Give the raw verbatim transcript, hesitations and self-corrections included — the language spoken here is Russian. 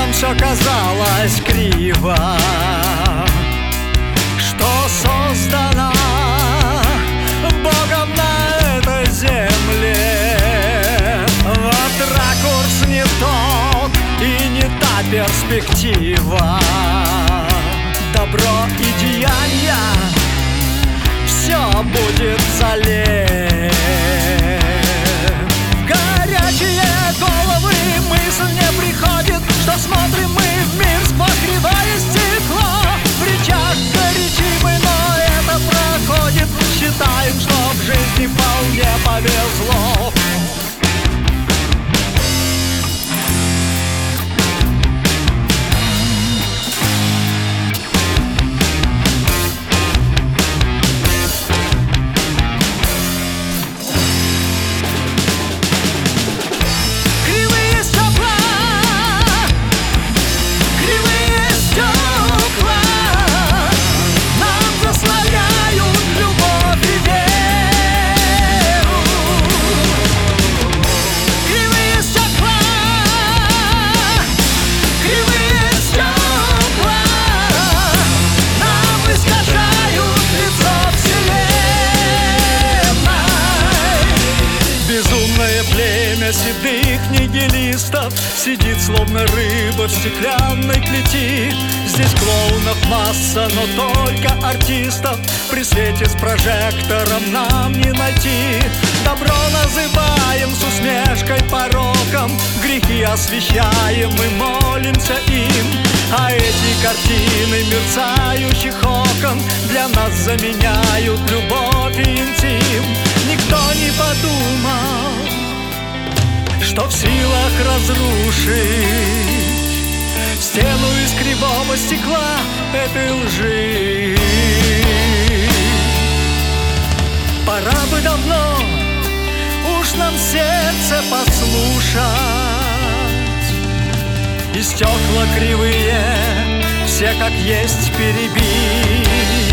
нам все казалось криво, что создана Богом на этой земле. Вот ракурс не тот и не та перспектива. Добро и деяния все будет зале. В горячие головы мысль не приходит, что смотрим мы в мир сквозь кривое стекло. В речах горячимы, но это проходит. Считаем, что в жизни вполне повезло. Племя седых нигилистов сидит, словно рыба в стеклянной клети. Здесь клоунов масса, но только артистов при свете с прожектором нам не найти. Добро называем с усмешкой пороком, грехи освещаем и молимся им. А эти картины мерцающих окон для нас заменяют любовь и интим. Никто не подумал, что в силах разрушить стену из кривого стекла этой лжи. Пора бы давно уж нам сердце послушать, и стекла кривые все как есть перебить.